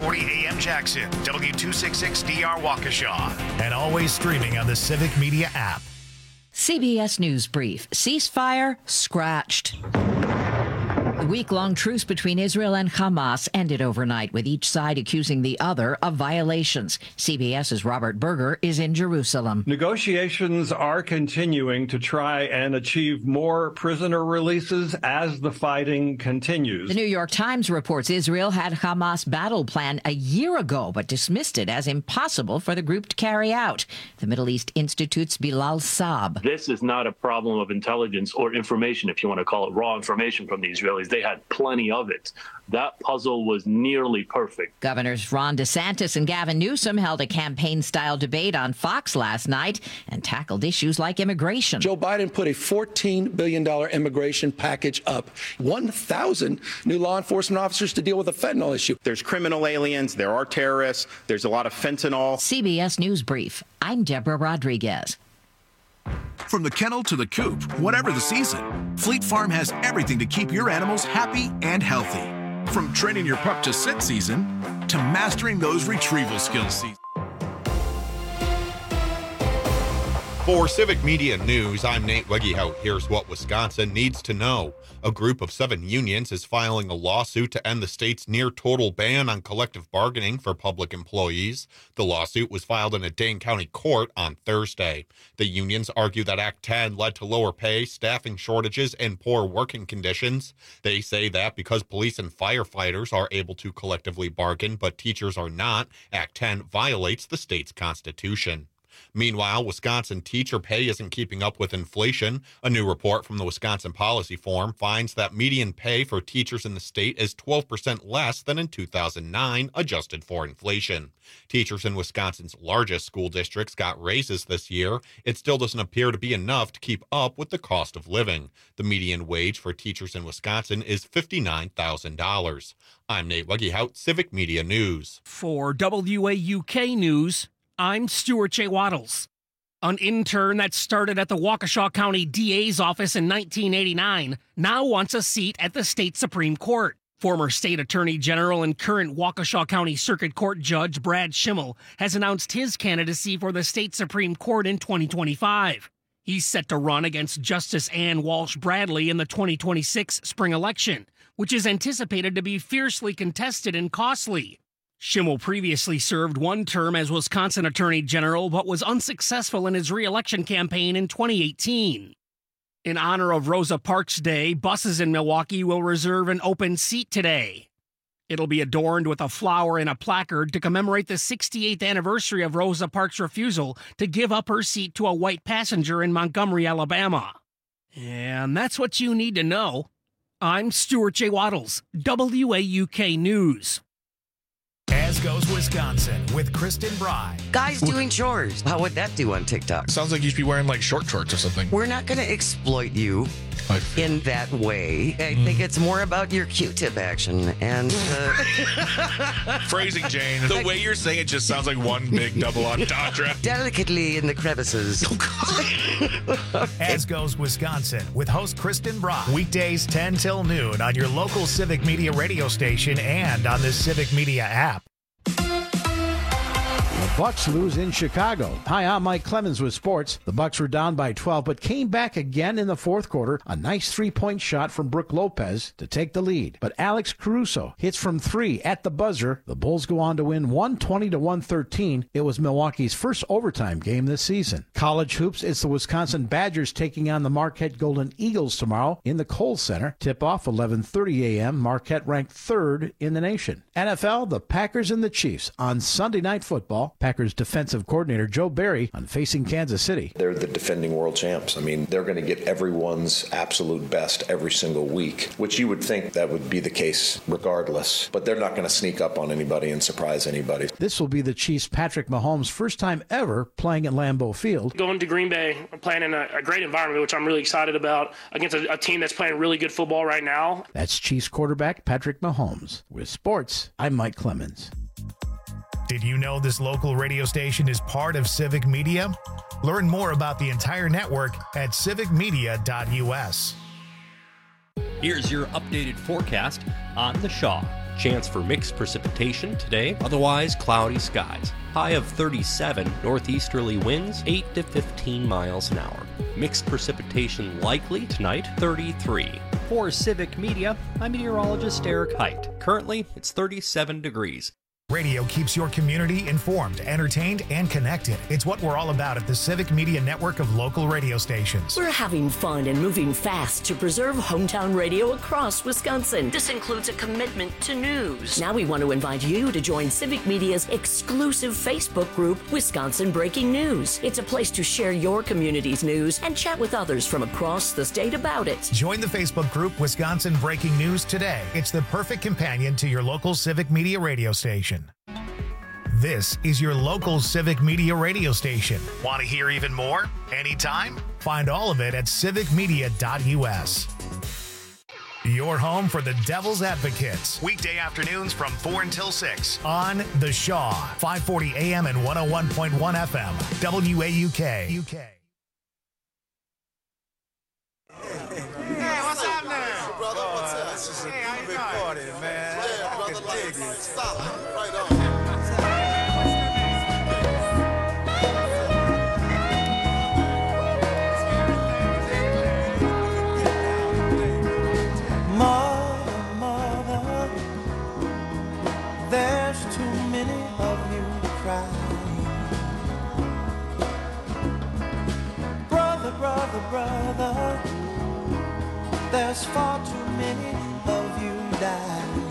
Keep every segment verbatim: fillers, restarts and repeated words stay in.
forty A M Jackson, W two sixty-six D R Waukesha, and always streaming on the Civic Media app. C B S News Brief. Ceasefire scratched. The week-long truce between Israel and Hamas ended overnight, with each side accusing the other of violations. CBS's Robert Berger is in Jerusalem. Negotiations are continuing to try and achieve more prisoner releases as the fighting continues. The New York Times reports Israel had Hamas battle plan a year ago, but dismissed it as impossible for the group to carry out. The Middle East Institute's Bilal Saab. This is not a problem of intelligence or information, if you want to call it raw information from the Israelis. They had plenty of it. That puzzle was nearly perfect. Governors Ron DeSantis and Gavin Newsom held a campaign-style debate on Fox last night and tackled issues like immigration. Joe Biden put a fourteen billion dollars immigration package up. one thousand new law enforcement officers to deal with the fentanyl issue. There's criminal aliens, there are terrorists, there's a lot of fentanyl. C B S News Brief. I'm Deborah Rodriguez. From the kennel to the coop, whatever the season, Fleet Farm has everything to keep your animals happy and healthy. From training your pup to sit season to mastering those retrieval skills season. For Civic Media News, I'm Nate Wegehout. Here's what Wisconsin needs to know. A group of seven unions is filing a lawsuit to end the state's near-total ban on collective bargaining for public employees. The lawsuit was filed in a Dane County court on Thursday. The unions argue that Act ten led to lower pay, staffing shortages, and poor working conditions. They say that because police and firefighters are able to collectively bargain, but teachers are not, Act ten violates the state's constitution. Meanwhile, Wisconsin teacher pay isn't keeping up with inflation. A new report from the Wisconsin Policy Forum finds that median pay for teachers in the state is twelve percent less than in two thousand nine, adjusted for inflation. Teachers in Wisconsin's largest school districts got raises this year. It still doesn't appear to be enough to keep up with the cost of living. The median wage for teachers in Wisconsin is fifty-nine thousand dollars. I'm Nate Wegehout, Civic Media News. For W A U K News, I'm Stuart J. Waddles. An intern that started at the Waukesha County D A's office in nineteen eighty-nine now wants a seat at the state Supreme Court. Former state attorney general and current Waukesha County Circuit Court Judge Brad Schimmel has announced his candidacy for the state Supreme Court in twenty twenty-five. He's set to run against Justice Ann Walsh Bradley in the twenty twenty-six spring election, which is anticipated to be fiercely contested and costly. Schimmel previously served one term as Wisconsin Attorney General, but was unsuccessful in his re-election campaign in twenty eighteen. In honor of Rosa Parks Day, buses in Milwaukee will reserve an open seat today. It'll be adorned with a flower and a placard to commemorate the sixty-eighth anniversary of Rosa Parks' refusal to give up her seat to a white passenger in Montgomery, Alabama. And that's what you need to know. I'm Stuart J. Waddles, W A U K News. As goes Wisconsin with Kristen Bry. Guys doing chores. How would that do on TikTok? Sounds like you should be wearing like short shorts or something. We're not going to exploit you in that way. I Mm. think it's more about your Q-tip action and uh, phrasing, Jane. The way you're saying it just sounds like one big double entendre. Delicately in the crevices. As goes Wisconsin with host Kristen Bry. Weekdays ten till noon on your local Civic Media radio station and on the Civic Media app. The Bucks lose in Chicago. Hi, I'm Mike Clemens with sports. The Bucks were down by twelve, but came back again in the fourth quarter. A nice three-point shot from Brook Lopez to take the lead. But Alex Caruso hits from three at the buzzer. The Bulls go on to win one twenty to one thirteen. It was Milwaukee's first overtime game this season. College hoops, it's the Wisconsin Badgers taking on the Marquette Golden Eagles tomorrow in the Kohl Center. Tip-off eleven thirty a.m. Marquette ranked third in the nation. N F L, the Packers and the Chiefs on Sunday Night Football. Packers defensive coordinator Joe Barry on facing Kansas City. They're the defending world champs. I mean, they're going to get everyone's absolute best every single week, which you would think that would be the case regardless. But they're not going to sneak up on anybody and surprise anybody. This will be the Chiefs' Patrick Mahomes' first time ever playing at Lambeau Field. Going to Green Bay, playing in a, a great environment, which I'm really excited about, against a, a team that's playing really good football right now. That's Chiefs quarterback Patrick Mahomes. With sports, I'm Mike Clemens. Did you know this local radio station is part of Civic Media? Learn more about the entire network at civic media dot u s. Here's your updated forecast on the Shaw. Chance for mixed precipitation today, otherwise cloudy skies. High of thirty-seven, northeasterly winds eight to fifteen miles an hour. Mixed precipitation likely tonight, thirty-three. For Civic Media, I'm meteorologist Eric Height. Currently, it's thirty-seven degrees. Radio keeps your community informed, entertained, and connected. It's what we're all about at the Civic Media Network of local radio stations. We're having fun and moving fast to preserve hometown radio across Wisconsin. This includes a commitment to news. Now we want to invite you to join Civic Media's exclusive Facebook group, Wisconsin Breaking News. It's a place to share your community's news and chat with others from across the state about it. Join the Facebook group Wisconsin Breaking News today. It's the perfect companion to your local Civic Media radio station. This is your local Civic Media radio station. Want to hear even more? Anytime? Find all of it at civic media dot u s. Your home for the Devil's Advocates. Weekday afternoons from four until six on The Shaw, five forty A M and one oh one point one F M, W A U K. U K. Hey, what's up now? Brother, what's up? This is a hey, big party, man. Yeah, brother, I can dig it. Solid. Right on. Mother, mother, there's too many of you crying. Brother, brother, brother, there's far too many of you dying.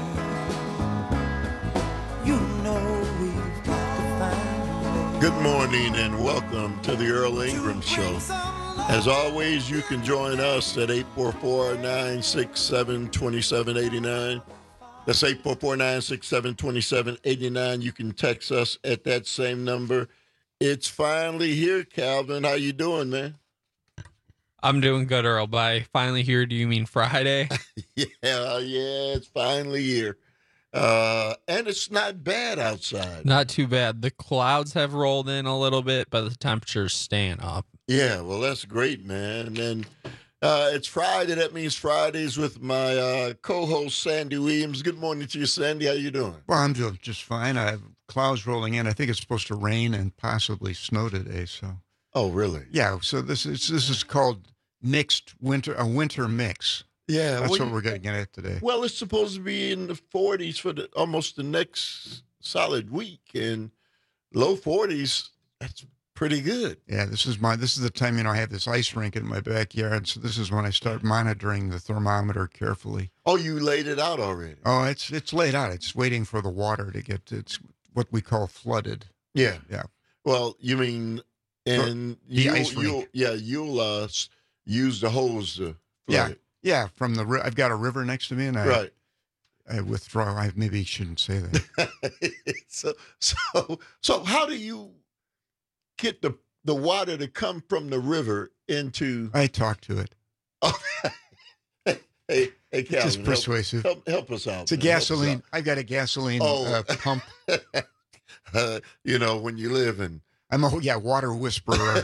You know we've got to find a way. Good morning and welcome to the Earl Ingram Show. As always, you can join us at eight four four, nine six seven, two seven eight nine. That's eight four four, nine six seven, two seven eight nine. You can text us at that same number. It's finally here, Calvin. How you doing, man? I'm doing good, Earl. By finally here, do you mean Friday? yeah, yeah, it's finally here. Uh, and it's not bad outside. Not too bad. The clouds have rolled in a little bit, but the temperature's staying up. Yeah, well, that's great, man. And uh, it's Friday. That means Fridays with my uh, co-host, Sandy Williams. Good morning to you, Sandy. How you doing? Well, I'm doing just fine. I have clouds rolling in. I think it's supposed to rain and possibly snow today. So. Oh, really? Yeah. So this is this is called mixed winter, a winter mix. Yeah, that's well, what you, we're going to get at today. Well, it's supposed to be in the forties for the, almost the next solid week, and low forties. That's pretty good. Yeah, this is my this is the time, you know, I have this ice rink in my backyard, so this is when I start monitoring the thermometer carefully. Oh, you laid it out already? Oh, it's it's laid out. It's waiting for the water to get. It's what we call flooded. Yeah, yeah. Well, you mean and the you, ice rink? You'll, yeah, you'll uh, use the hose to flood yeah. it. Yeah, from the I've got a river next to me, and I right. I withdraw. I maybe shouldn't say that. so so so how do you get the the water to come from the river into? I talk to it. Oh, hey, hey, hey, Calvin, it's persuasive. Help, help, help us out. It's a man. gasoline. I've got a gasoline oh. uh, pump. uh, you know, when you live in. I'm a yeah water whisperer.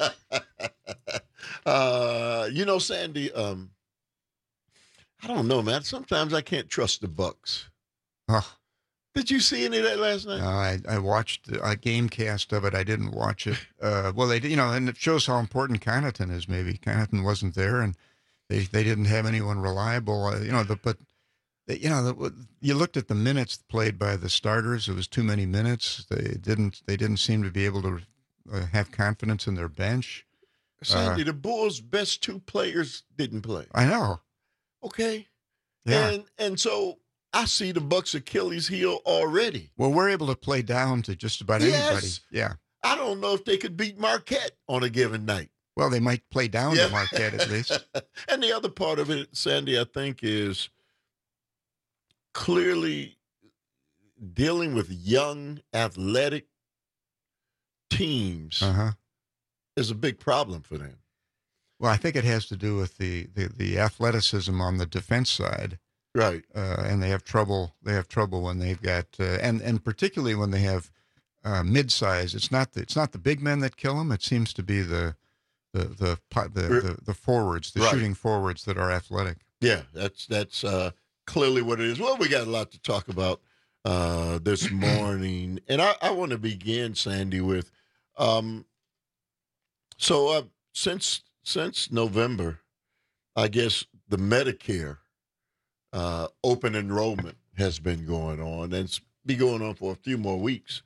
uh, you know, Sandy. Um, I don't know, man. Sometimes I can't trust the Bucks. Oh. Did you see any of that last night? No, I, I watched a game cast of it. I didn't watch it. Uh, well, they, you know, and it shows how important Connaughton is. Maybe Connaughton wasn't there, and they, they didn't have anyone reliable. Uh, you know, the, but they, you know, the, you looked at the minutes played by the starters. It was too many minutes. They didn't they didn't seem to be able to uh, have confidence in their bench. Sandy, uh, the Bulls' best two players didn't play. I know. Okay. Yeah. And and so I see the Bucks' Achilles heel already. Well, we're able to play down to just about yes. anybody. Yeah. I don't know if they could beat Marquette on a given night. Well, they might play down yeah. to Marquette at least. And the other part of it, Sandy, I think, is clearly dealing with young, athletic teams uh-huh. is a big problem for them. Well, I think it has to do with the, the, the athleticism on the defense side, right? Uh, and they have trouble. They have trouble when they've got, uh, and and particularly when they have uh, mid-size. It's not the, it's not the big men that kill them. It seems to be the the the the, the, the forwards, the right. shooting forwards that are athletic. Yeah, that's that's uh, clearly what it is. Well, we got a lot to talk about uh, this morning. And I, I want to begin, Sandy, with um, so uh, since since November, I guess the Medicare uh, open enrollment has been going on, and it's been going on for a few more weeks.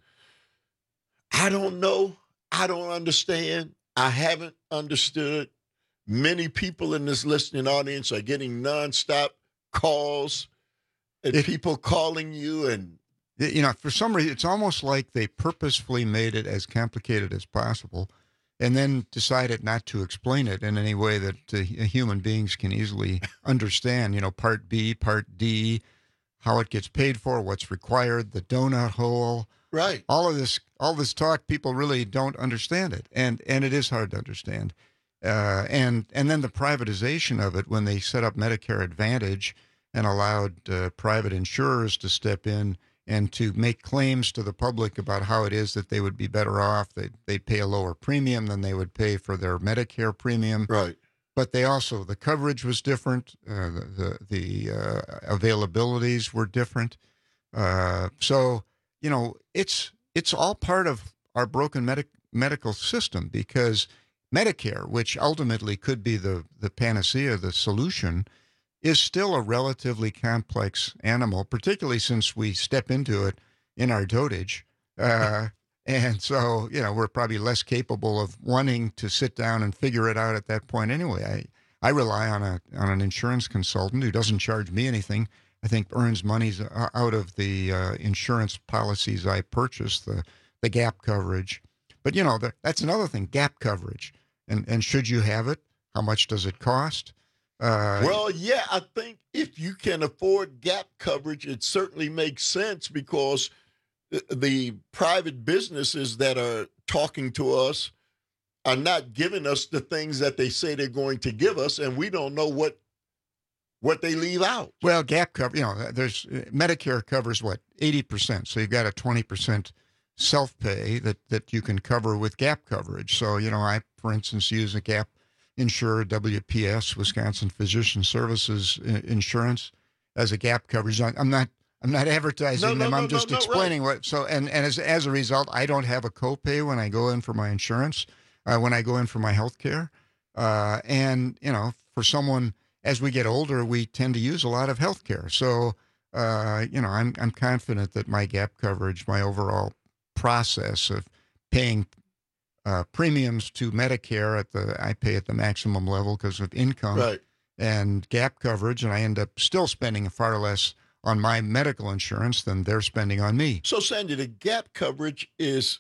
I don't know. I don't understand. I haven't understood. Many people in this listening audience are getting nonstop calls and It- people calling you and You know, for some reason, it's almost like they purposefully made it as complicated as possible and then decided not to explain it in any way that uh, human beings can easily understand. You know, Part B, Part D, how it gets paid for, what's required, the donut hole. Right. All of this, all this talk, people really don't understand it, and and it is hard to understand. Uh, and and then the privatization of it when they set up Medicare Advantage and allowed uh, private insurers to step in and to make claims to the public about how it is that they would be better off. They'd, they'd pay a lower premium than they would pay for their Medicare premium. Right. But they also, the coverage was different. Uh, the the, the uh, availabilities were different. Uh, so, you know, it's it's all part of our broken medic, medical system because Medicare, which ultimately could be the, the panacea, the solution, is still a relatively complex animal, particularly since we step into it in our dotage. Uh, and so, you know, we're probably less capable of wanting to sit down and figure it out at that point anyway. I, I rely on a on an insurance consultant who doesn't charge me anything. I think earns monies out of the uh, insurance policies I purchase, the, the gap coverage. But, you know, the, that's another thing, gap coverage. And, and should you have it? How much does it cost? Uh, well, yeah, I think if you can afford gap coverage, it certainly makes sense because the, the private businesses that are talking to us are not giving us the things that they say they're going to give us, and we don't know what what they leave out. Well, gap cover, you know, there's Medicare covers what, eighty percent. So you've got a twenty percent self-pay that, that you can cover with gap coverage. So, you know, I, for instance, use a gap insurer, W P S, Wisconsin Physician Services Insurance, as a gap coverage. I'm not I'm not advertising No, no, them. no, I'm no, just no, explaining what. So, and, and as, as a result, I don't have a copay when I go in for my insurance, uh, when I go in for my health care. Uh, and, you know, for someone, as we get older, we tend to use a lot of health care. So, uh, you know, I'm I'm confident that my gap coverage, my overall process of paying uh, premiums to Medicare at the, I pay at the maximum level because of income Right. and gap coverage, and I end up still spending far less on my medical insurance than they're spending on me. So, Sandy, the gap coverage is,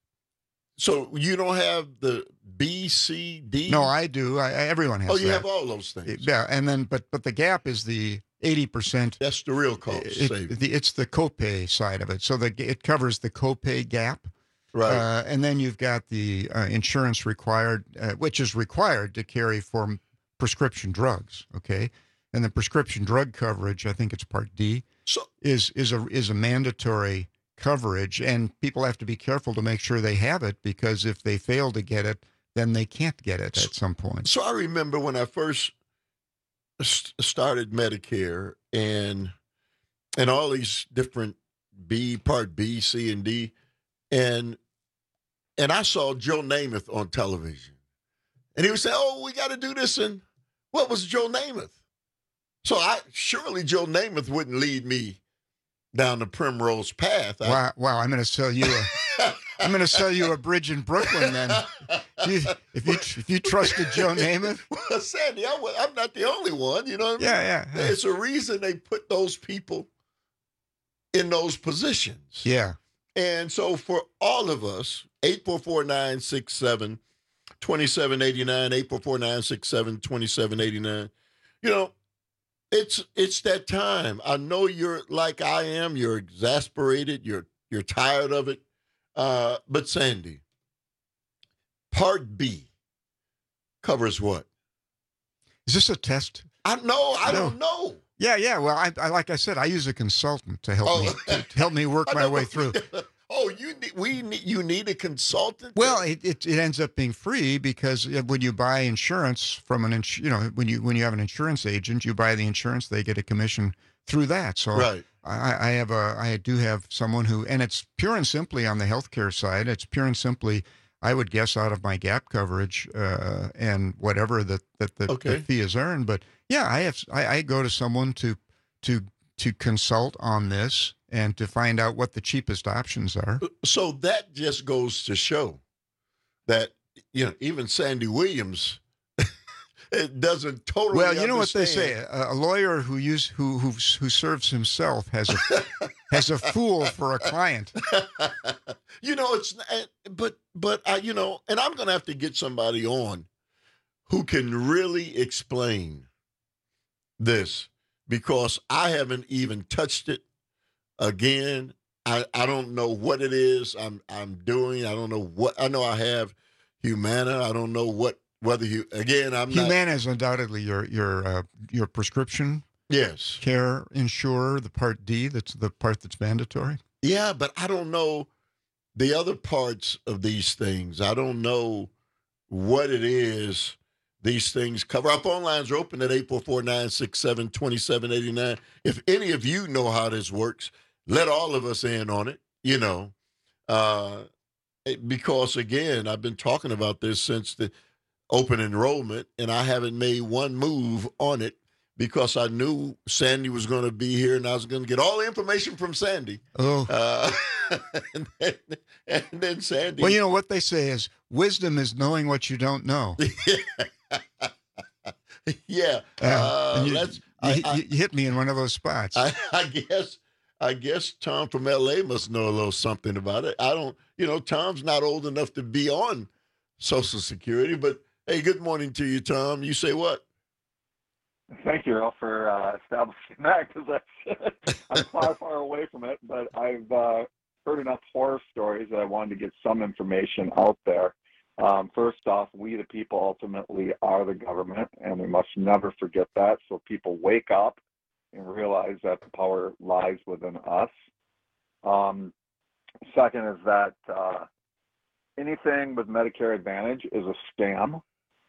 so you don't have the B, C, D? No, I do. I, I- everyone has Oh, you that. have all those things. Yeah, and then but but the gap is the eighty percent. That's the real cost It, saving. the, it's the copay side of it. So the it covers the copay gap. Right. Uh, and then you've got the uh, insurance required, uh, which is required to carry for prescription drugs. Okay, and the prescription drug coverage, I think it's Part D, so, is is a is a mandatory coverage, and people have to be careful to make sure they have it because if they fail to get it, then they can't get it at some point. So I remember when I first st- started Medicare and and all these different B, Part B, C, and D, and and I saw Joe Namath on television, and he would say, "Oh, we got to do this." And what was Joe Namath? So I surely Joe Namath wouldn't lead me down the primrose path. I- Wow, wow! I'm going to sell you a, I'm going to sell you a bridge in Brooklyn. Then, if you if you, if you trusted Joe Namath, Well, Sandy, I, wa- I'm not the only one. You know what I mean? Yeah, yeah, yeah. It's a reason they put those people in those positions. yeah. And so for all of us, eight four four, nine six seven, two seven eight nine, eight four four, nine six seven, two seven eight nine, you know, it's it's that time. I know you're like I am. You're exasperated. You're you're tired of it. Uh, but Sandy, Part B covers what? Is this a test? I know. I No. don't know. Yeah, yeah. Well, I, I like I said, I use a consultant to help Oh. me to, to help me work I my know, way but- through. Oh, you need we need you need a consultant. Well, it, it, it ends up being free because when you buy insurance from an ins- you know when you when you have an insurance agent, you buy the insurance, they get a commission through that. So Right. I, I have a, I do have someone who, and it's pure and simply on the healthcare side. It's pure and simply, I would guess, out of my gap coverage uh, and whatever that that the, Okay. the fee is earned. But yeah, I have, I, I go to someone to to to consult on this and to find out what the cheapest options are. So that just goes to show that, you know, even Sandy Williams, it doesn't totally. Well, you know what they understand. say: a, a lawyer who use who who who serves himself has a has a fool for a client. You know, it's but but I, you know, and I'm going to have to get somebody on who can really explain this, because I haven't even touched it. Again, I I don't know what it is I'm I'm doing. I don't know what I know. I have Humana. I don't know what whether you again. I'm not. Humana is undoubtedly your your uh, your prescription Yes. care insurer, the Part D. That's the part that's mandatory. Yeah, but I don't know the other parts of these things. I don't know what it is these things cover. Our phone lines are open at eight four four, nine six seven, two seven eight nine. If any of you know how this works, let all of us in on it, you know. Uh, because, again, I've been talking about this since the open enrollment, and I haven't made one move on it because I knew Sandy was going to be here, and I was going to get all the information from Sandy. Oh. Uh, and, then, and then Sandy. Well, you know what they say is wisdom is knowing what you don't know. Yeah. Uh, Uh, and you, let's, you, I, I, you- you hit me in one of those spots. I, I guess I guess Tom from L A must know a little something about it. I don't, you know, Tom's not old enough to be on Social Security, but hey, good morning to you, Tom. You say what? Thank you, Earl, for uh, establishing that, because I'm far, far away from it. But I've uh, heard enough horror stories that I wanted to get some information out there. Um, first off, we the people ultimately are the government, and we must never forget that. So people wake up and realize that the power lies within us. Um, second is that uh, anything with Medicare Advantage is a scam.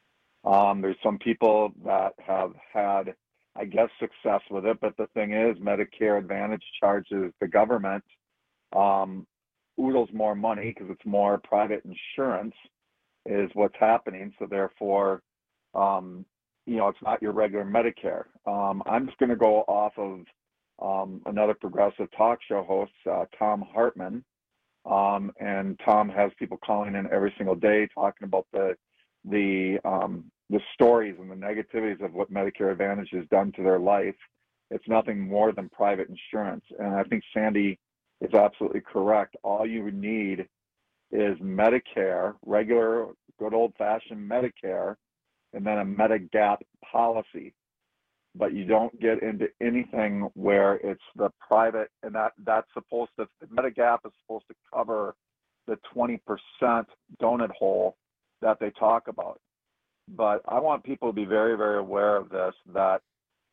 Um, there's some people that have had, I guess, success with it, but the thing is, Medicare Advantage charges the government um, oodles more money because it's more private insurance is what's happening. So therefore, um, you know, it's not your regular Medicare. Um, I'm just going to go off of um, another progressive talk show host, uh, Tom Hartman. Um, and Tom has people calling in every single day talking about the the um, the stories and the negativities of what Medicare Advantage has done to their life. It's nothing more than private insurance. And I think Sandy is absolutely correct. All you need is Medicare, regular, good old-fashioned Medicare, and then a Medigap policy. But you don't get into anything where it's the private, and that that's supposed to, the Medigap is supposed to cover the twenty percent donut hole that they talk about. But I want people to be very, very aware of this, that,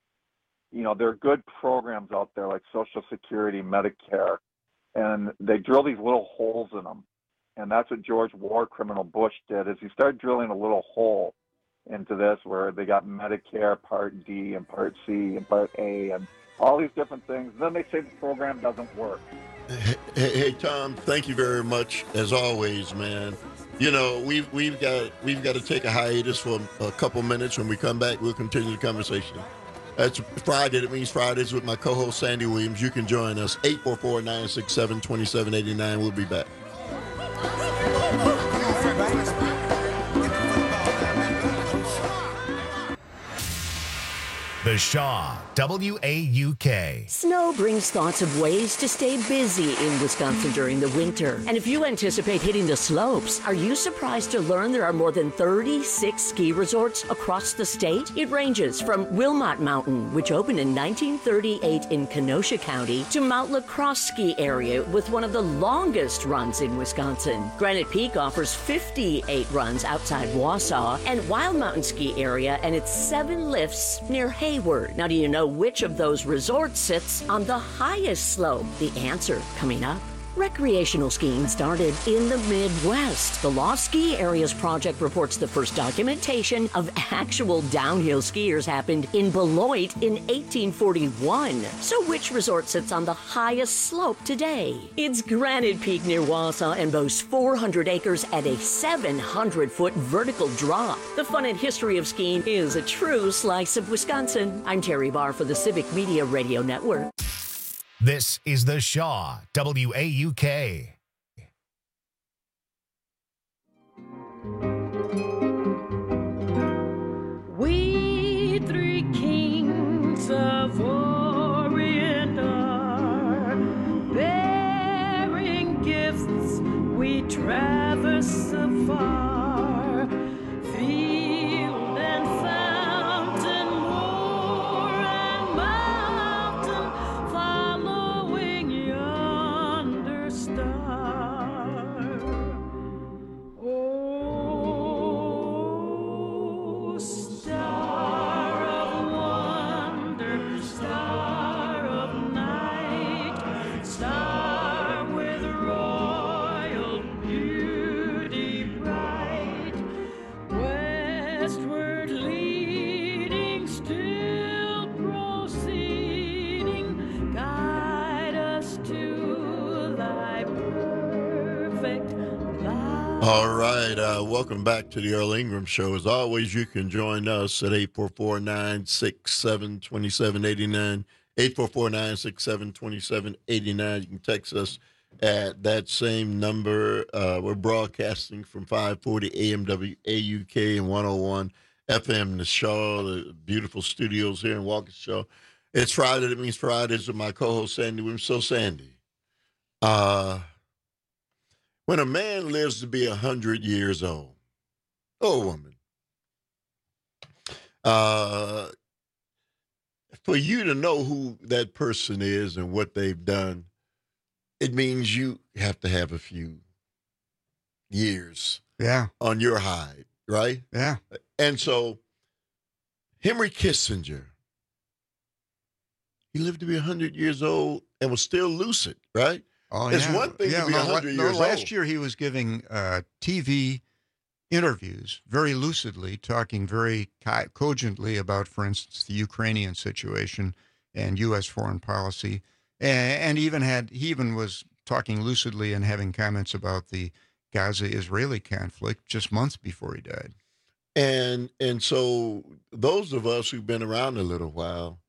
you know, there are good programs out there like Social Security, Medicare, and they drill these little holes in them. And that's what George War Criminal Bush did, is he started drilling a little hole into this where they got Medicare Part D and Part C and Part A and all these different things. And then they say the program doesn't work. Hey, hey, Tom, thank you very much as always, man. You know, we've we've got we've got to take a hiatus for a couple minutes. When we come back, we'll continue the conversation. That's Friday. That means Fridays with my co-host Sandy Williams. You can join us eight four four, nine six seven, two seven eight nine. We'll be back. The Shaw, W A U K. Snow brings thoughts of ways to stay busy in Wisconsin during the winter. And if you anticipate hitting the slopes, are you surprised to learn there are more than thirty-six ski resorts across the state? It ranges from Wilmot Mountain, which opened in nineteen thirty-eight in Kenosha County, to Mount La Crosse Ski Area with one of the longest runs in Wisconsin. Granite Peak offers fifty-eight runs outside Wausau, and Wild Mountain Ski Area and its seven lifts near Hayward. Now, do you know which of those resorts sits on the highest slope? The answer coming up. Recreational skiing started in the Midwest. The Lost Ski Areas Project reports the first documentation of actual downhill skiers happened in Beloit in eighteen forty-one. So which resort sits on the highest slope today? It's Granite Peak near Wausau and boasts four hundred acres at a seven hundred foot vertical drop. The fun and history of skiing is a true slice of Wisconsin. I'm Terry Barr for the Civic Media Radio Network. This is The Shaw, W A U K. We three kings of Orient are bearing gifts, we traverse afar, field and fountain, moor and mountain, following yonder star. Oh, star of wonder, star of night, star with royal beauty bright, westward leading, still proceeding, guide us to thy perfect light. All right. Uh, welcome back to the Earl Ingram Show. As always, you can join us at eight four four, nine six seven, two seven eight nine. eight four four, nine six seven, two seven eight nine. You can text us at that same number. Uh, we're broadcasting from five forty A M W A U K and one oh one F M, the Shaw, the beautiful studios here in Waukesha. It's Friday. That means Fridays with my co-host, Sandy Williams. So, Sandy, uh, when a man lives to be one hundred years old, or a woman, uh, for you to know who that person is and what they've done, it means you have to have a few years Yeah. on your hide, right? Yeah. And so, Henry Kissinger, he lived to be one hundred years old and was still lucid, right? Oh, It's yeah. one thing yeah, to be no, one hundred no, years last old. year he was giving uh, T V interviews very lucidly, talking very co- cogently about, for instance, the Ukrainian situation and U S foreign policy, and, and even had he even was talking lucidly and having comments about the Gaza-Israeli conflict just months before he died. And and so those of us who've been around a little while,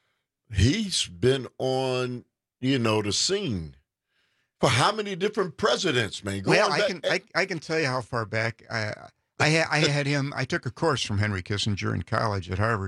he's been on, you know, the scene for how many different presidents, man? Going Well, I back- can I, I can tell you how far back I I had I had him. I took a course from Henry Kissinger in college at Harvard,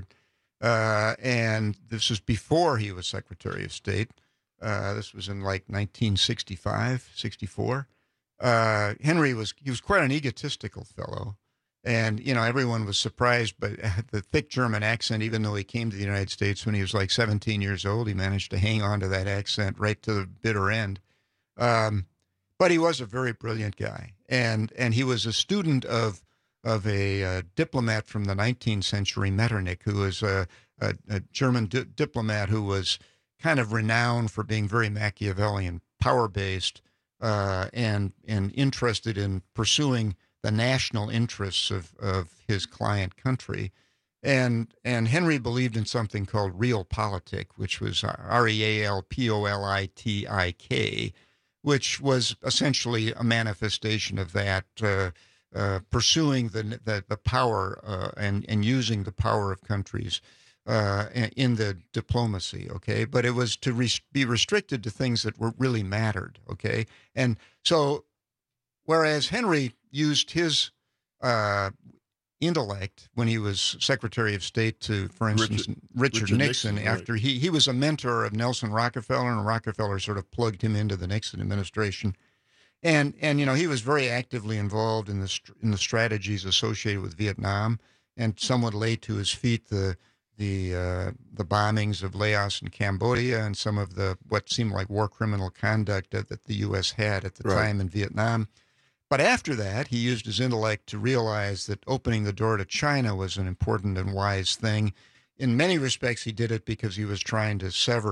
uh, and this was before he was Secretary of State. Uh, this was in like nineteen sixty-five, sixty-four. Uh, Henry was he was quite an egotistical fellow, and you know everyone was surprised by the thick German accent. Even though he came to the United States when he was like seventeen years old, he managed to hang on to that accent right to the bitter end. Um, but he was a very brilliant guy, and and he was a student of of a uh, diplomat from the nineteenth century, Metternich, who was a, a, a German di- diplomat who was kind of renowned for being very Machiavellian, power-based, uh, and and interested in pursuing the national interests of, of his client country. And and Henry believed in something called realpolitik, which was R E A L P O L I T I K, which was essentially a manifestation of that, uh, uh, pursuing the, the the power uh, and and using the power of countries uh, in the diplomacy. Okay, but it was to res- be restricted to things that were really mattered. Okay, and so whereas Henry used his uh, intellect when he was Secretary of State to, for instance, Richard- Richard, Richard Nixon, Nixon, right. after he, he was a mentor of Nelson Rockefeller, and Rockefeller sort of plugged him into the Nixon administration. And, and you know, he was very actively involved in the, str- in the strategies associated with Vietnam, and somewhat laid to his feet the the uh, the bombings of Laos and Cambodia and some of the what seemed like war criminal conduct that, that the U S had at the Right. time in Vietnam. But after that, he used his intellect to realize that opening the door to China was an important and wise thing. In many respects, he did it because he was trying to sever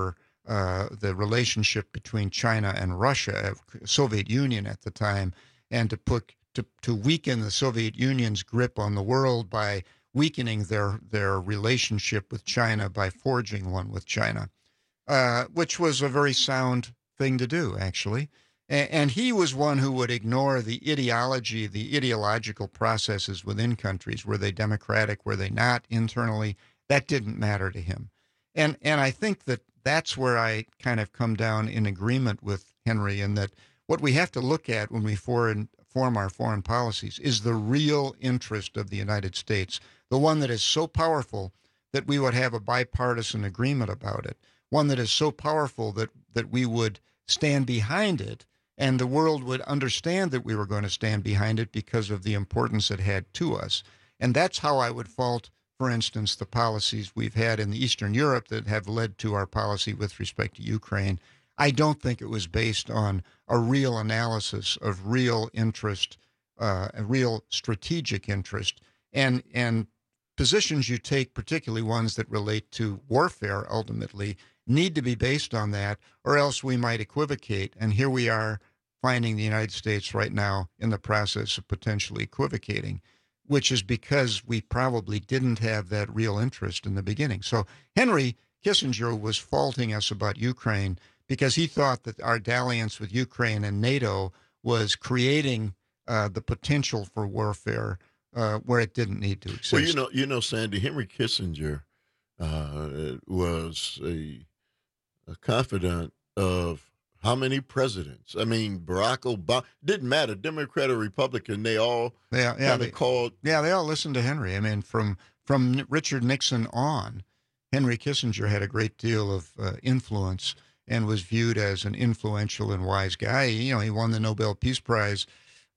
uh, the relationship between China and Russia, Soviet Union at the time, and to put to, to weaken the Soviet Union's grip on the world by weakening their their relationship with China by forging one with China, uh, which was a very sound thing to do, actually. And, and he was one who would ignore the ideology, the ideological processes within countries. Were they democratic? Were they not internally? That didn't matter to him. And and I think that that's where I kind of come down in agreement with Henry, in that what we have to look at when we foreign, form our foreign policies is the real interest of the United States, the one that is so powerful that we would have a bipartisan agreement about it, one that is so powerful that, that we would stand behind it, and the world would understand that we were going to stand behind it because of the importance it had to us. And that's how I would fault, for instance, the policies we've had in Eastern Europe that have led to our policy with respect to Ukraine. I don't think it was based on a real analysis of real interest, uh, a real strategic interest, and and positions you take, particularly ones that relate to warfare ultimately, need to be based on that, or else we might equivocate. And here we are finding the United States right now in the process of potentially equivocating, which is because we probably didn't have that real interest in the beginning. So Henry Kissinger was faulting us about Ukraine because he thought that our dalliance with Ukraine and NATO was creating uh, the potential for warfare uh, where it didn't need to exist. Well, you know, you know, Sandy, Henry Kissinger uh, was a, a confidant of how many presidents? I mean, Barack Obama, didn't matter, Democrat or Republican, they all yeah, yeah, kind they, of called. Yeah, they all listened to Henry. I mean, from from Richard Nixon on, Henry Kissinger had a great deal of uh, influence and was viewed as an influential and wise guy. You know, he won the Nobel Peace Prize,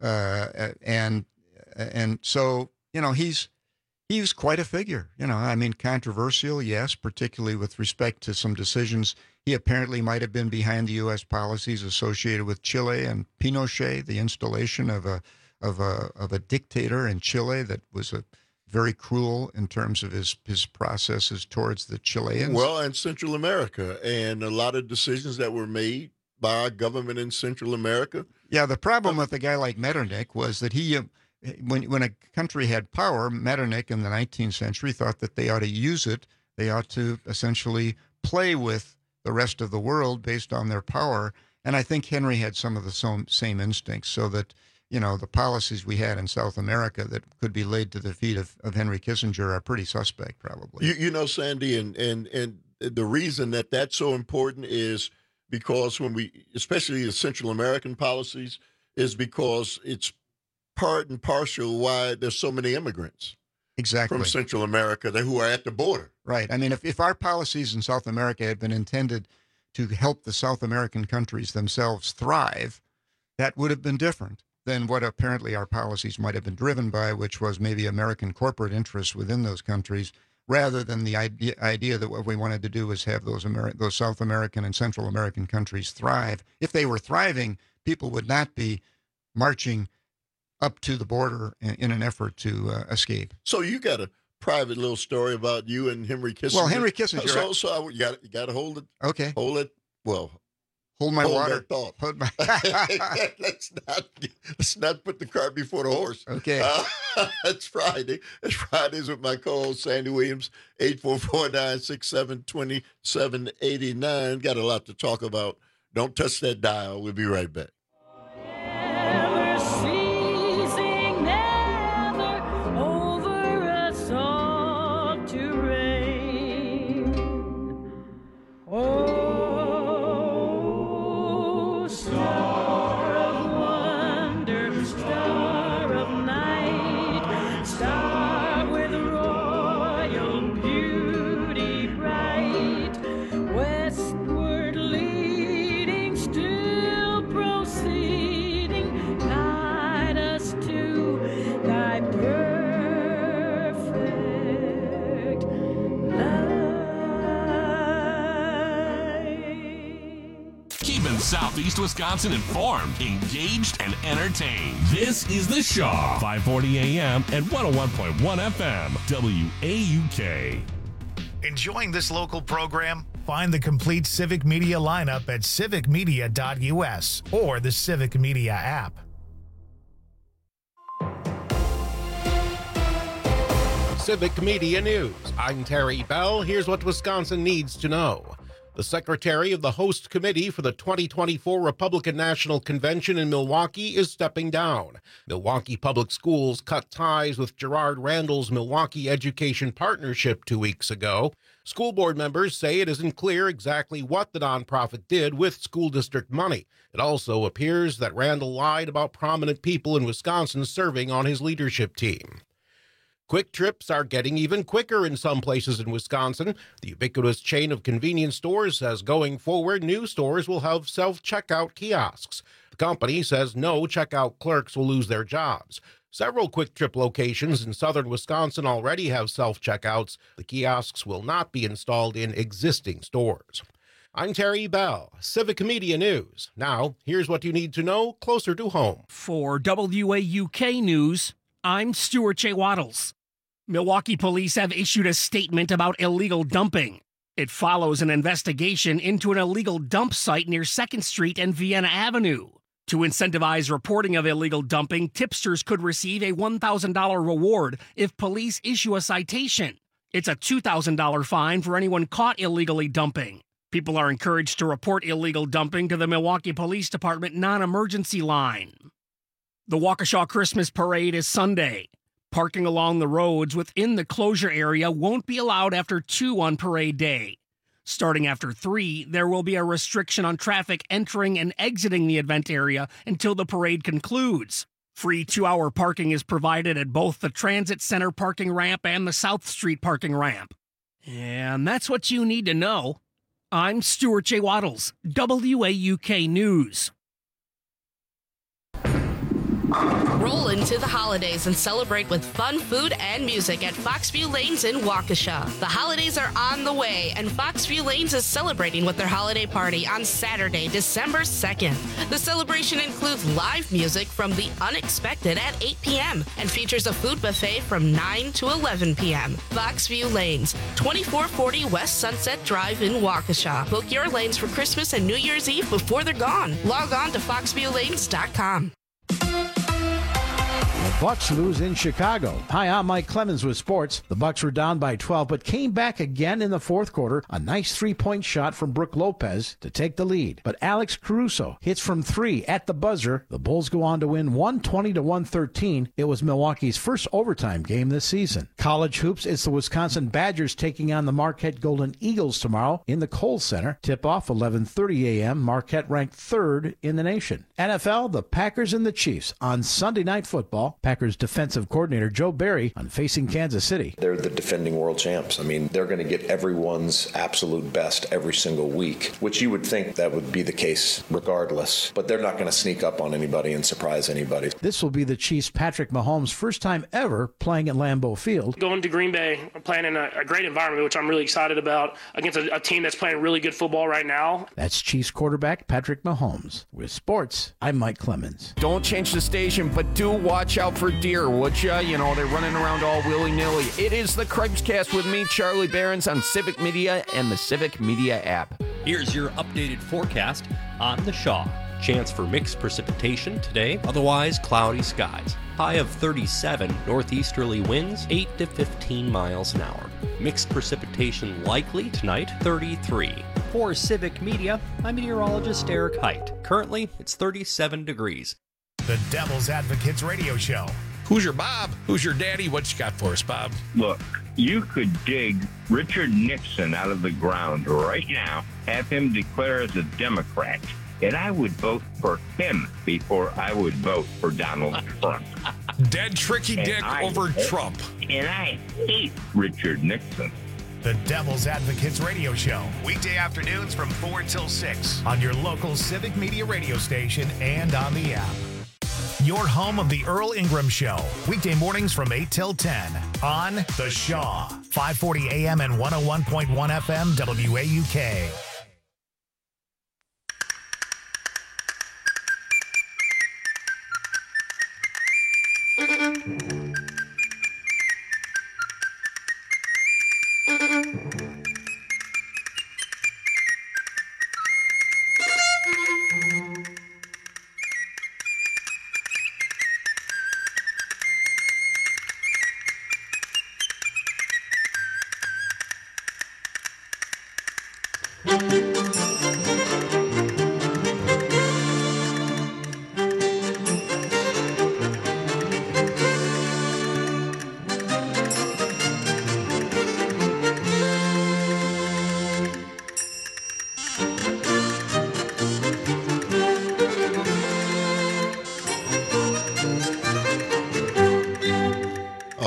uh, and and so you know he's he was quite a figure. You know, I mean, controversial, yes, particularly with respect to some decisions. He apparently might have been behind the U S policies associated with Chile and Pinochet, the installation of a of a of a dictator in Chile that was a very cruel in terms of his his processes towards the Chileans. Well, and Central America, and a lot of decisions that were made by our government in Central America. Yeah, the problem with a guy like Metternich was that he, uh, when when a country had power, Metternich in the nineteenth century thought that they ought to use it. They ought to essentially play with the rest of the world based on their power. And I think Henry had some of the same, same instincts, so that, you know, the policies we had in South America that could be laid to the feet of, of Henry Kissinger are pretty suspect, probably. You, you know, Sandy, and, and, and the reason that that's so important is because when we, especially the Central American policies, is because it's part and partial why there's so many immigrants. Exactly. From Central America who are at the border. Right. I mean, if, if our policies in South America had been intended to help the South American countries themselves thrive, that would have been different than what apparently our policies might have been driven by, which was maybe American corporate interests within those countries, rather than the idea, idea that what we wanted to do was have those Ameri- those South American and Central American countries thrive. If they were thriving, people would not be marching up to the border in, in an effort to uh, escape. So you got a private little story about you and Henry Kissinger. Well, Henry Kissinger. So, so I, you got you got to hold it. Okay. Hold it. Well, hold my hold water. That thought. Hold my. let's not let's not put the cart before the horse. Okay. Uh, it's Friday. It's Fridays with my co-host Sandy Williams. eight four four, nine six seven, two seven eight nine. Got a lot to talk about. Don't touch that dial. We'll be right back. Southeast Wisconsin informed, engaged, and entertained. This is The Shaw, five forty A M and one oh one point one F M, W A U K. Enjoying this local program? Find the complete Civic Media lineup at civic media dot u s or the Civic Media app. Civic Media News. I'm Terry Bell. Here's what Wisconsin needs to know. The secretary of the host committee for the twenty twenty-four Republican National Convention in Milwaukee is stepping down. Milwaukee Public Schools cut ties with Gerard Randall's Milwaukee Education Partnership two weeks ago. School board members say it isn't clear exactly what the nonprofit did with school district money. It also appears that Randall lied about prominent people in Wisconsin serving on his leadership team. Quick trips are getting even quicker in some places in Wisconsin. The ubiquitous chain of convenience stores says going forward, new stores will have self-checkout kiosks. The company says no checkout clerks will lose their jobs. Several Quick Trip locations in southern Wisconsin already have self-checkouts. The kiosks will not be installed in existing stores. I'm Terry Bell, Civic Media News. Now, here's what you need to know closer to home. For W A U K News, I'm Stuart J. Waddles. Milwaukee police have issued a statement about illegal dumping. It follows an investigation into an illegal dump site near second Street and Vienna Avenue. To incentivize reporting of illegal dumping, tipsters could receive a one thousand dollars reward if police issue a citation. It's a two thousand dollars fine for anyone caught illegally dumping. People are encouraged to report illegal dumping to the Milwaukee Police Department non-emergency line. The Waukesha Christmas Parade is Sunday. Parking along the roads within the closure area won't be allowed after two on parade day. Starting after three, there will be a restriction on traffic entering and exiting the event area until the parade concludes. Free two-hour parking is provided at both the Transit Center parking ramp and the South Street parking ramp. And that's what you need to know. I'm Stuart J. Waddles, W A U K News. Roll into the holidays and celebrate with fun food and music at Foxview Lanes in Waukesha. The holidays are on the way, and Foxview Lanes is celebrating with their holiday party on Saturday, December second. The celebration includes live music from The Unexpected at eight p.m. and features a food buffet from nine to eleven p.m. Foxview Lanes, twenty-four forty West Sunset Drive in Waukesha. Book your lanes for Christmas and New Year's Eve before they're gone. Log on to foxview lanes dot com. The Bucks lose in Chicago. Hi, I'm Mike Clemens with sports. The Bucks were down by twelve, but came back again in the fourth quarter. A nice three-point shot from Brook Lopez to take the lead. But Alex Caruso hits from three at the buzzer. The Bulls go on to win one twenty to one thirteen. It was Milwaukee's first overtime game this season. College hoops, it's the Wisconsin Badgers taking on the Marquette Golden Eagles tomorrow in the Kohl Center. Tip-off eleven thirty a.m. Marquette ranked third in the nation. N F L, the Packers and the Chiefs on Sunday Night Football. Packers defensive coordinator Joe Barry on facing Kansas City. They're the defending world champs. I mean, they're going to get everyone's absolute best every single week, which you would think that would be the case regardless. But they're not going to sneak up on anybody and surprise anybody. This will be the Chiefs' Patrick Mahomes' first time ever playing at Lambeau Field. Going to Green Bay, playing in a, a great environment, which I'm really excited about, against a, a team that's playing really good football right now. That's Chiefs quarterback Patrick Mahomes. With sports, I'm Mike Clemens. Don't change the station, but do watch out for deer, would ya? You know, they're running around all willy-nilly. It is the Craig's Cast with me, Charlie Behrens, on Civic Media and the Civic Media app. Here's your updated forecast on the Shaw. Chance for mixed precipitation today, otherwise cloudy skies. High of thirty-seven, northeasterly winds eight to fifteen miles an hour. Mixed precipitation likely tonight, thirty-three. For Civic Media, I'm meteorologist Eric Height. Currently, it's thirty-seven degrees. The Devil's Advocates Radio Show. Who's your Bob? Who's your daddy? What you got for us, Bob? Look, you could dig Richard Nixon out of the ground right now, have him declare as a Democrat, and I would vote for him before I would vote for Donald Trump. Dead tricky And dick I over hate- Trump. And I hate Richard Nixon. The Devil's Advocates Radio Show. Weekday afternoons from four till six on your local Civic Media radio station and on the app. Your home of the Earl Ingram Show. Weekday mornings from eight till ten on The Shaw. five forty a.m. and one oh one point one F M W A U K.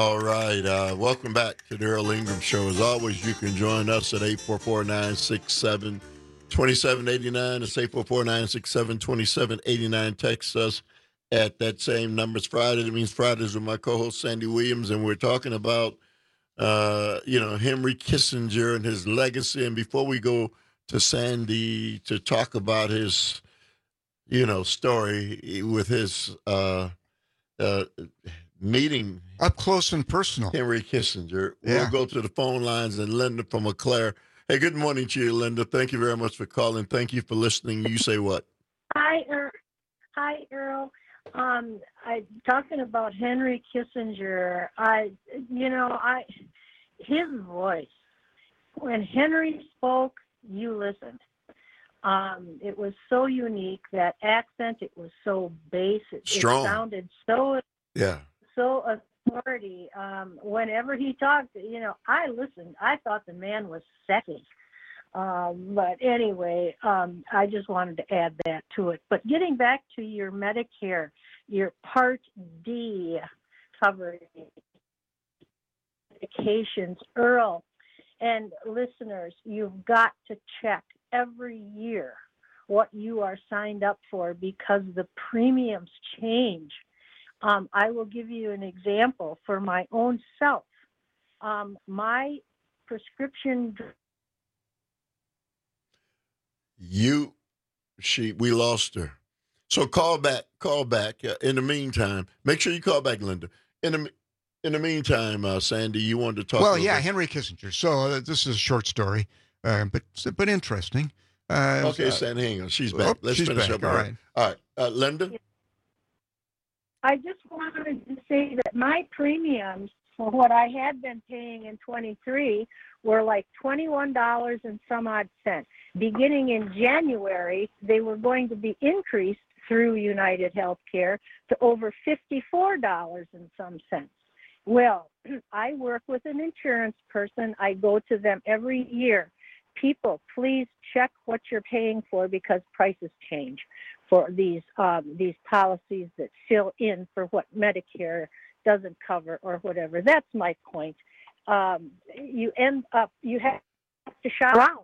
All right. Uh, welcome back to the Earl Ingram Show. As always, you can join us at eight four four, nine six seven, two seven eight nine. It's eight four four, nine six seven, two seven eight nine. Text us at that same number. It's Friday. That means Fridays with my co-host, Sandy Williams, and we're talking about, uh, you know, Henry Kissinger and his legacy. And before we go to Sandy to talk about his, you know, story with his uh, uh, meeting up close and personal, Henry Kissinger, Yeah. we'll go to the phone lines and Linda from Eau Claire. Hey, good morning to you, Linda. Thank you very much for calling. Thank you for listening. You say what? Hi, Earl. Hi, Earl. Um, I talking about Henry Kissinger. I, you know, I, his voice. When Henry spoke, you listened. Um, it was so unique. That accent. It was so bass. It, Strong. it sounded so Yeah. so authority. Um, whenever he talked, you know, I listened. I thought the man was sexy. Um, but anyway, um, I just wanted to add that to it. But getting back to your Medicare, your Part D coverage medications, Earl, and listeners, you've got to check every year what you are signed up for because the premiums change. Um, I will give you an example for my own self. Um, my prescription. You, she, we lost her. So call back, call back. Uh, in the meantime, make sure you call back, Linda. In the in the meantime, uh, Sandy, you wanted to talk. Well, a little yeah, bit. Henry Kissinger. So uh, this is a short story, uh, but but interesting. Uh, Okay, uh, Sandy, hang on. She's back. oh, Let's she's finish back. up. All her. right. All right, uh, Linda. I just wanted to say that my premiums for what I had been paying in twenty-three were like twenty-one dollars and some odd cents. Beginning in January, they were going to be increased through United Healthcare to over fifty-four dollars and some cents. Well, I work with an insurance person. I go to them every year. People, please check what you're paying for because prices change for these um, these policies that fill in for what Medicare doesn't cover or whatever. That's my point. Um, you end up, you have to shop around.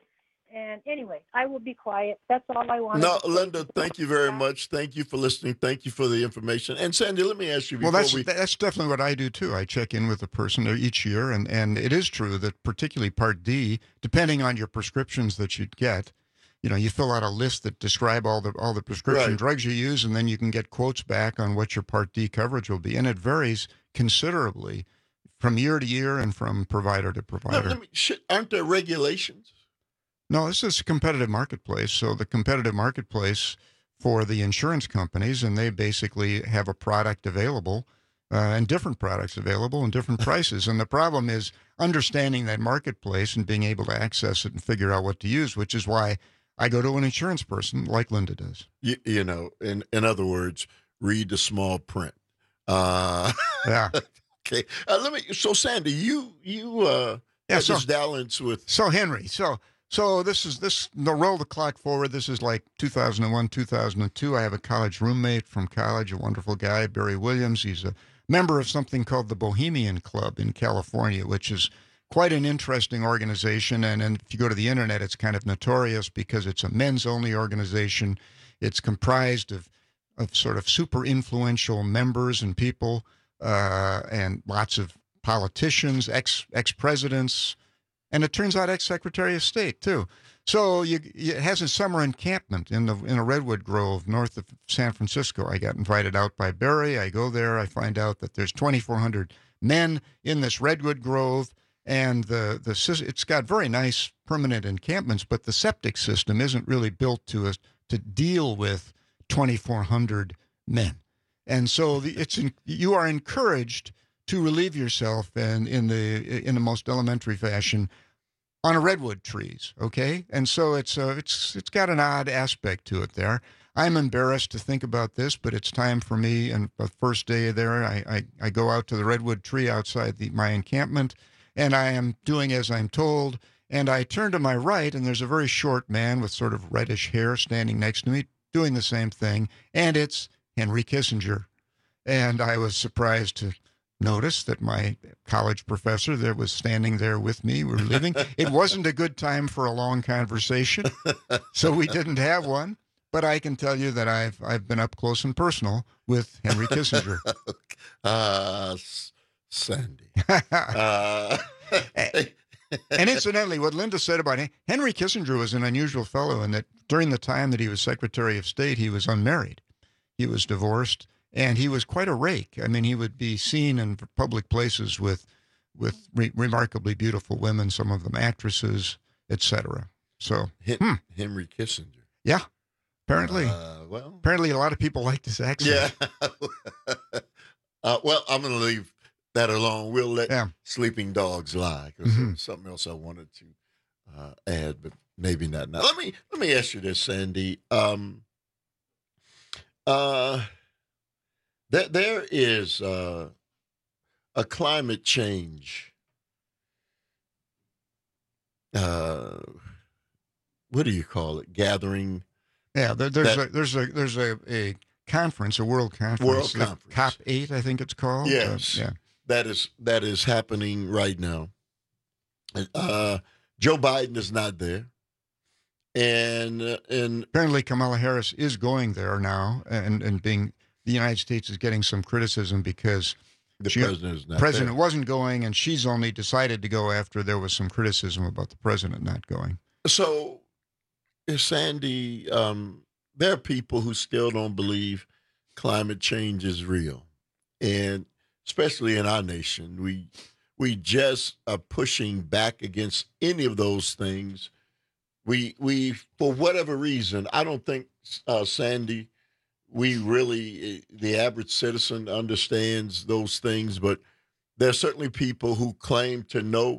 And anyway, I will be quiet. That's all I wanted No, to say. Linda, thank you very much. Thank you for listening. Thank you for the information. And Sandy, let me ask you before Well, that's we. that's definitely what I do too. I check in with the person each year, and, and it is true that particularly Part D, depending on your prescriptions that you'd get, you know, you fill out a list that describe all the all the prescription Right. drugs you use, and then you can get quotes back on what your Part D coverage will be, and it varies considerably from year to year and from provider to No, provider. let me, shit, aren't there regulations? No, this is a competitive marketplace. So the competitive marketplace for the insurance companies, and they basically have a product available uh, and different products available and different prices. And the problem is understanding that marketplace and being able to access it and figure out what to use, which is why I go to an insurance person like Linda does. You, you know, in, in other words, read the small print. Uh, yeah. Okay. Uh, let me. So, Sandy, you you uh, Yeah, had so- this dalliance with. So Henry, so so this is this no roll the clock forward. This is like two thousand one, two thousand two. I have a college roommate from college, a wonderful guy, Barry Williams. He's a member of something called the Bohemian Club in California, which is quite an interesting organization. And, and if you go to the internet, it's kind of notorious because it's a men's only organization. It's comprised of of sort of super influential members and people, uh, and lots of politicians, ex ex presidents. And it turns out ex-secretary of state too. So you, you, it has a summer encampment in the in a redwood grove north of San Francisco. I got invited out by Barry. I go there. I find out that there's twenty-four hundred men in this redwood grove, and the the sys- it's got very nice permanent encampments, but the septic system isn't really built to a, to deal with twenty-four hundred men. And so the, it's in, you are encouraged to relieve yourself in, in the in the most elementary fashion on a redwood trees, okay? And so it's uh, it's it's got an odd aspect to it there. I'm embarrassed to think about this, but it's time for me. And the first day there, I, I, I go out to the redwood tree outside the, my encampment, and I am doing as I'm told. And I turn to my right, and there's a very short man with sort of reddish hair standing next to me, doing the same thing. And it's Henry Kissinger. And I was surprised to noticed that my college professor that was standing there with me, we were leaving. It wasn't a good time for a long conversation, so we didn't have one. But I can tell you that I've I've been up close and personal with Henry Kissinger. uh, Sandy. uh, And incidentally, what Linda said about him, Henry Kissinger was an unusual fellow in that during the time that he was Secretary of State, he was unmarried. He was divorced, and he was quite a rake. I mean, he would be seen in public places with with re- remarkably beautiful women, some of them actresses, et cetera. So, Hen- hmm. Henry Kissinger. Yeah, apparently. Uh, well, apparently a lot of people liked his accent. Yeah. uh, well, I'm going to leave that alone. We'll let yeah. sleeping dogs lie. Because Mhm. there's something else I wanted to uh, add, but maybe not now. Let me let me ask you this, Sandy. Um, uh, that there is uh, a climate change. Uh, what do you call it? Gathering. Yeah, there, there's that- a there's a there's a, a conference, a world conference, World the conference. COP eight, I think it's called. Yes. Uh, yeah. That is that is happening right now. Uh, Joe Biden is not there, and uh, and Apparently, Kamala Harris is going there now, and and being the United States is getting some criticism because the she- president is not president there. wasn't going, and she's only decided to go after there was some criticism about the president not going. So, uh, Sandy, um, there are people who still don't believe climate change is real, and especially in our nation, we we just are pushing back against any of those things. We we for whatever reason, I don't think uh, Sandy, we really the average citizen understands those things, but there are certainly people who claim to know,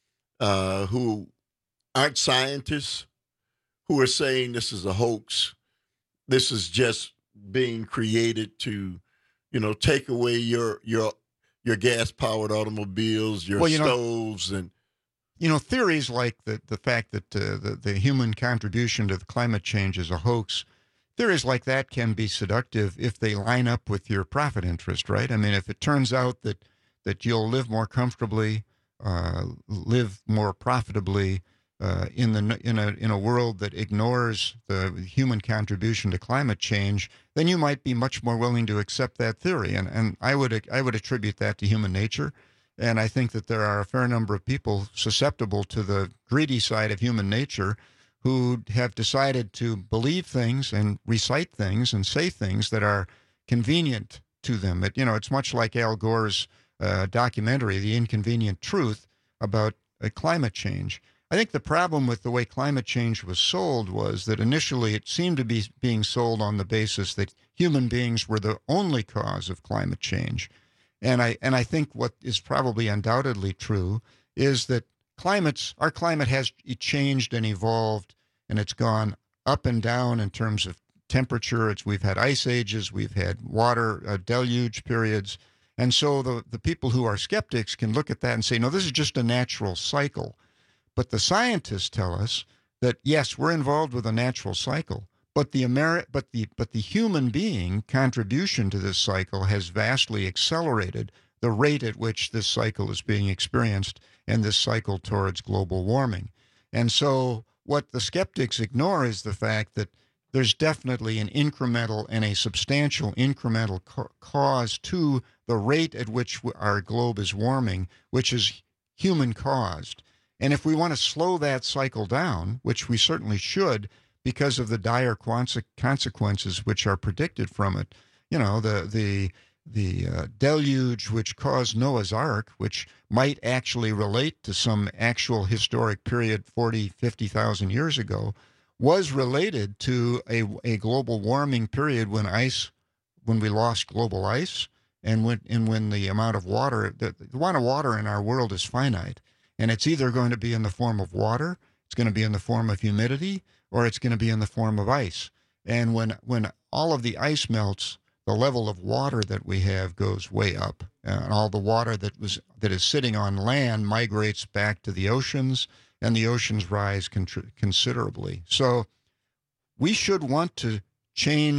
uh, who aren't scientists, who are saying this is a hoax. This is just being created to, you know, take away your your your gas-powered automobiles, your Well, you know- stoves, and You know, theories like the, the fact that uh, the, the human contribution to the climate change is a hoax, theories like that can be seductive if they line up with your profit interest, right? I mean, if it turns out that, that you'll live more comfortably, uh, live more profitably uh, in the in a in a world that ignores the human contribution to climate change, then you might be much more willing to accept that theory. And and I would I would attribute that to human nature. And I think that there are a fair number of people susceptible to the greedy side of human nature who have decided to believe things and recite things and say things that are convenient to them. It, you know, it's much like Al Gore's uh, documentary, The Inconvenient Truth, about uh, climate change. I think the problem with the way climate change was sold was that initially it seemed to be being sold on the basis that human beings were the only cause of climate change. And I and I think what is probably undoubtedly true is that climates, our climate has changed and evolved, and it's gone up and down in terms of temperature. It's we've had ice ages, we've had water uh, deluge periods, and so the the people who are skeptics can look at that and say, no, this is just a natural cycle. But the scientists tell us that yes, we're involved with a natural cycle. But the Ameri- but the but the human being contribution to this cycle has vastly accelerated the rate at which this cycle is being experienced and this cycle towards global warming. And so what the skeptics ignore is the fact that there's definitely an incremental and a substantial incremental ca- cause to the rate at which our globe is warming, which is human caused. And if we want to slow that cycle down, which we certainly should, because of the dire conse- consequences which are predicted from it, you know, the the the uh, deluge which caused Noah's Ark, which might actually relate to some actual historic period forty, fifty thousand years ago, was related to a, a global warming period when ice, when we lost global ice, and when and when the amount of water, the, the amount of water in our world is finite, and it's either going to be in the form of water, it's going to be in the form of humidity, or it's going to be in the form of ice. And when when all of the ice melts, the level of water that we have goes way up, and all the water that was that is sitting on land migrates back to the oceans, and the oceans rise con- considerably. So we should want to change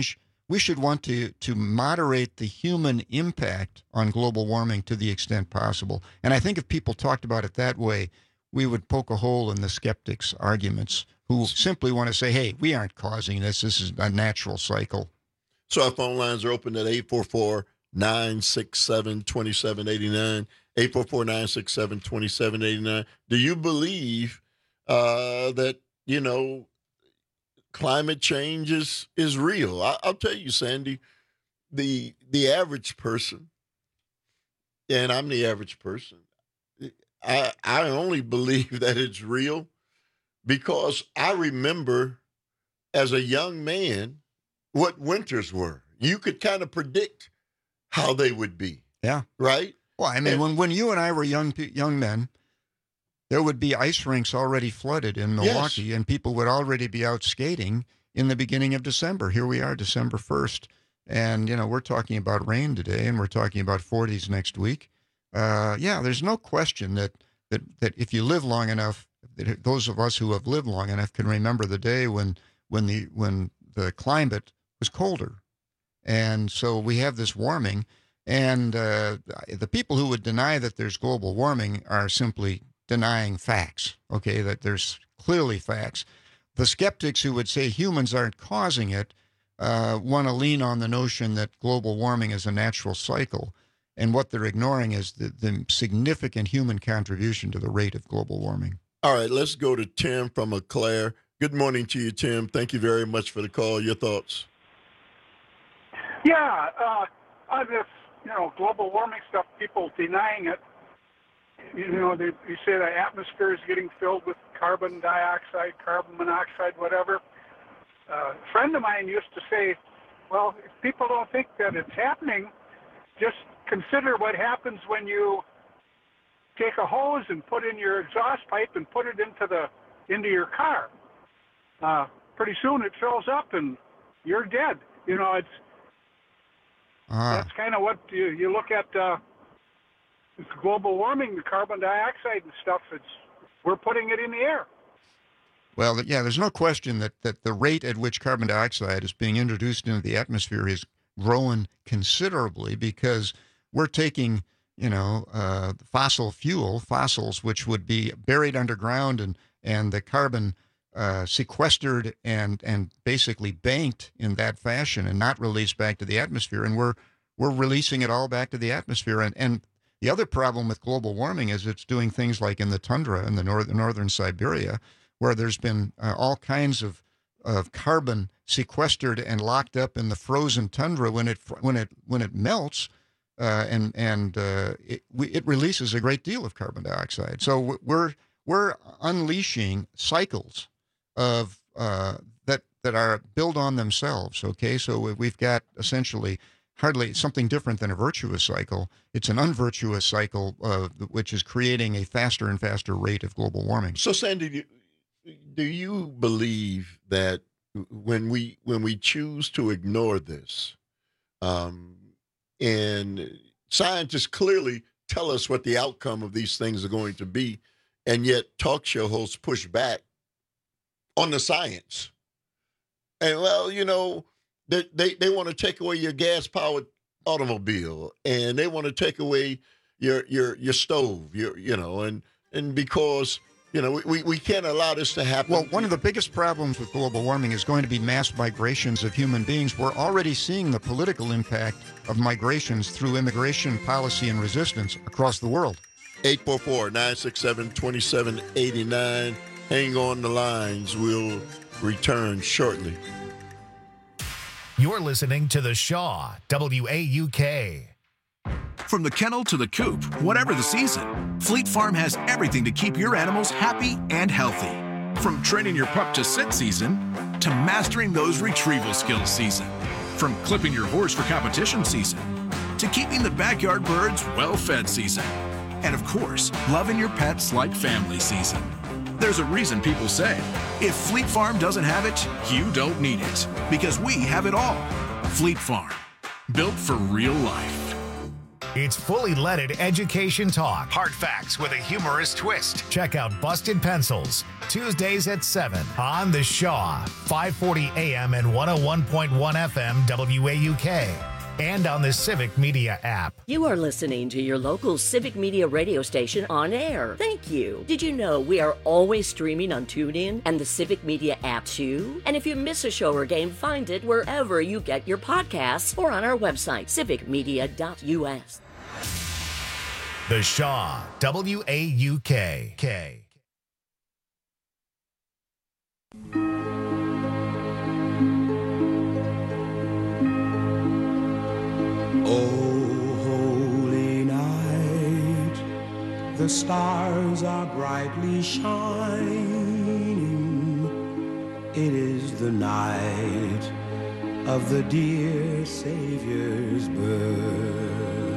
we should want to, to moderate the human impact on global warming to the extent possible. And I think if people talked about it that way, we would poke a hole in the skeptics' arguments who simply want to say, hey, we aren't causing this. This is a natural cycle. So our phone lines are open at eight four four, nine six seven, two seven eight nine, eight four four, nine six seven, two seven eight nine. Do you believe uh, that, you know, climate change is, is real? I, I'll tell you, Sandy, the the average person, and I'm the average person, I, I only believe that it's real because I remember as a young man what winters were. You could kind of predict how they would be. Yeah. Right? Well, I mean, and, when, when you and I were young young men, there would be ice rinks already flooded in Milwaukee, yes. and people would already be out skating in the beginning of December. Here we are, December first. And, you know, we're talking about rain today, and we're talking about forties next week. Uh, yeah, there's no question that, that, that if you live long enough, that those of us who have lived long enough can remember the day when when the when the climate was colder. And so we have this warming, and uh, the people who would deny that there's global warming are simply denying facts, okay, that there's clearly facts. The skeptics who would say humans aren't causing it uh, want to lean on the notion that global warming is a natural cycle. And what they're ignoring is the, the significant human contribution to the rate of global warming. All right, let's go to Tim from Eau Claire. Good morning to you, Tim. Thank you very much for the call. Your thoughts? Yeah, uh, on this, you know, global warming stuff, people denying it. You know, they, you say the atmosphere is getting filled with carbon dioxide, carbon monoxide, whatever. Uh, a friend of mine used to say, well, if people don't think that it's happening, just consider what happens when you take a hose and put in your exhaust pipe and put it into the into your car. Uh, pretty soon it fills up and you're dead. You know, it's uh. that's kind of what you, you look at. Uh, it's global warming, the carbon dioxide and stuff. It's we're putting it in the air. Well, yeah, there's no question that, that the rate at which carbon dioxide is being introduced into the atmosphere is growing considerably because we're taking, you know, uh, fossil fuel, fossils, which would be buried underground and, and the carbon uh, sequestered and, and basically banked in that fashion and not released back to the atmosphere. And we're, we're releasing it all back to the atmosphere. And, and the other problem with global warming is it's doing things like in the tundra in the north, northern Siberia, where there's been uh, all kinds of, of carbon sequestered and locked up in the frozen tundra. When it when it when it melts, uh, and and uh, it, we, it releases a great deal of carbon dioxide. So we're we're unleashing cycles of uh, that that are built on themselves. Okay, so we've got essentially hardly something different than a virtuous cycle. It's an unvirtuous cycle, uh, which is creating a faster and faster rate of global warming. So, Sandy, do you believe that when we when we choose to ignore this, um, and scientists clearly tell us what the outcome of these things are going to be, and yet talk show hosts push back on the science? And, well, you know, they they, they want to take away your gas-powered automobile, and they want to take away your your your stove, your you know, and and because you know we, we can't allow this to happen. Well, one of the biggest problems with global warming is going to be mass migrations of human beings. We're already seeing the political impact of migrations through immigration policy and resistance across the world. eight four four, nine six seven, two seven eight nine. Hang on the lines. We'll return shortly. You're listening to The Shaw, W A U K. From the kennel to the coop, whatever the season, Fleet Farm has everything to keep your animals happy and healthy. From training your pup to sit season, to mastering those retrieval skills season. From clipping your horse for competition season, to keeping the backyard birds well-fed season. And of course, loving your pets like family season. There's a reason people say, if Fleet Farm doesn't have it, you don't need it. Because we have it all. Fleet Farm, built for real life. It's fully leaded education talk. Hard facts with a humorous twist. Check out Busted Pencils, Tuesdays at seven on The Shaw, five forty A M and one oh one point one F M W A U K. And on the Civic Media app. You are listening to your local Civic Media radio station on air. Thank you. Did you know we are always streaming on TuneIn and the Civic Media app too? And if you miss a show or game, find it wherever you get your podcasts or on our website, civic media dot U S. The Shaw, W A U K. K. Oh, holy night, the stars are brightly shining. It is the night of the dear Savior's birth.